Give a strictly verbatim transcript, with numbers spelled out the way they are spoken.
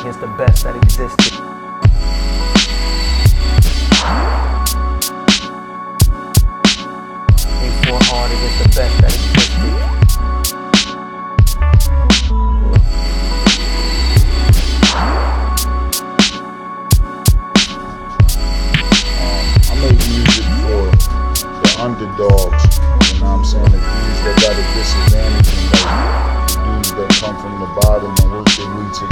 against the best that existed. We fought hard against the best that existed. Um, I make music for the underdogs, you know what I'm saying? The dudes that got a disadvantage in life, the dudes that come from the bottom and work their way to